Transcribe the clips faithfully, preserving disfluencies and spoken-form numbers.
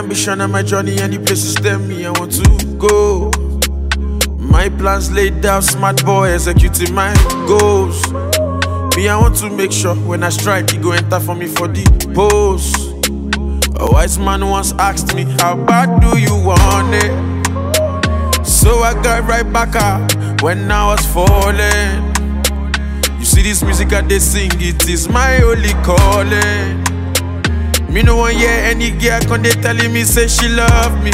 ambition and my journey and the places them me I want to go. My plans laid out, smart boy executing my goals. Me I want to make sure when I strike, he go enter for me for the pose. A wise man once asked me, how bad do you want it? So I got right back up when I was falling. You see this music I they sing, it is my only calling. Me no one hear any girl when they telling me say she love me.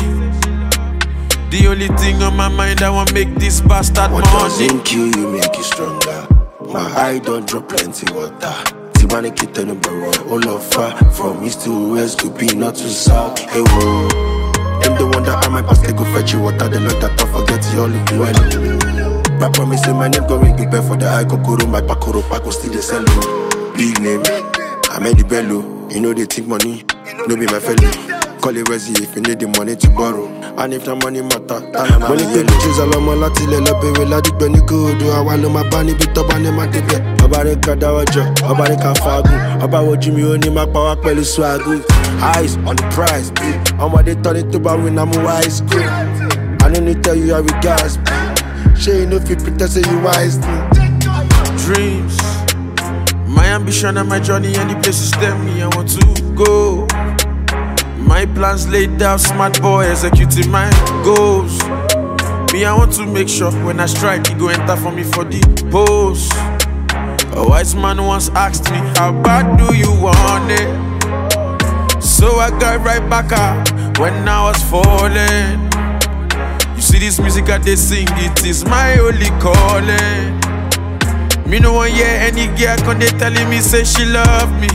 The only thing on my mind I want make this bastard what money. What doesn't kill you make you stronger. My eye don't drop plenty water. Tibane kita number one. All of her from east to west to be not to south. Hey whoa. Them the one that I might pass they go fetch you water. The Lord that I forget you all look well. Papa me say my name going big bad for the eye kokoro. My pakoro pako still the sell. Big name. I made the bello. You know they think money. No be my fellow. Call it Resi if you need the money to borrow. And if the money matter, money take the choose a lot more Latin, a lot of la dick when you go. Do I want my bunny bit up and my debate? About a cadawajo, about a cafago, about what Jimmy only my power pelly swagoo. Eyes on the prize, I'm what they turn it to buy when I'm wise. I don't need to tell you how we gasp. She ain't no fit pretend say you wise. Dreams, my ambition and my journey and the places them me I want to go. My plans laid out, smart boy executing my goals. Me I want to make sure when I strike, he go enter for me for the pose. A wise man once asked me, how bad do you want it? So I got right back up when I was falling. You see this music I they sing, it is my only calling. Me no one hear any girl when they telling me say she love me.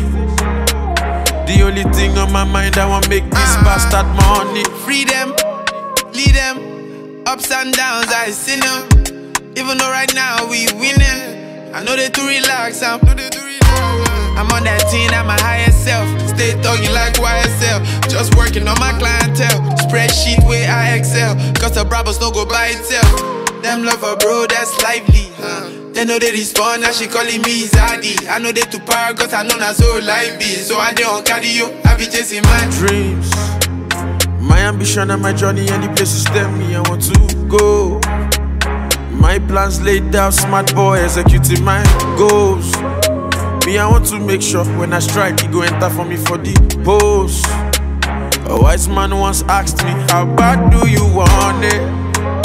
The only thing on my mind I want make this uh, bastard money. Freedom, lead them, ups and downs I see them. Even though right now we winning, I know they too relax. I'm, I'm on that team at my higher self. Stay talking like Y S L. Just working on my clientele. Spreadsheet where I excel. Cause the Brabos no go by itself. Them love her bro, that's lively. Huh? They know they respond, now she calling me Zaddy. I know they too power, cause I know not so life be. So I dey on cardio, I be chasing my dreams. My ambition and my journey and the places them me I want to go. My plans laid out, smart boy executing my goals. Me I want to make sure when I strike, he go enter for me for the pose. A wise man once asked me, how bad do you want it?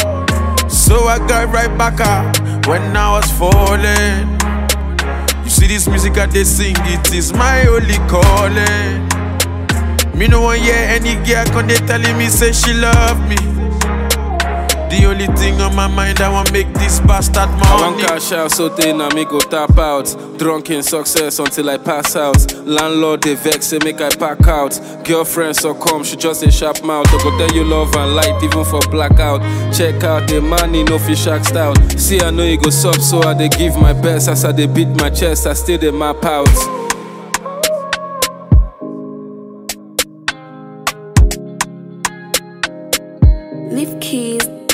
So I got right back up when I was falling. You see this music I they sing, it is my only calling. Me no one hear any girl when they telling me say she love me. The only thing on my mind I want make this bastard money. I want cash out so they na me go tap out. Drunk in success until I pass out. Landlord they vex say make I pack out. Girlfriend so come she just a sharp mouth. I go tell you love and light even for blackout. Check out the money no fish axed out. See I know you go sub so I they give my best. As I they beat my chest I still they map out. Leave keys.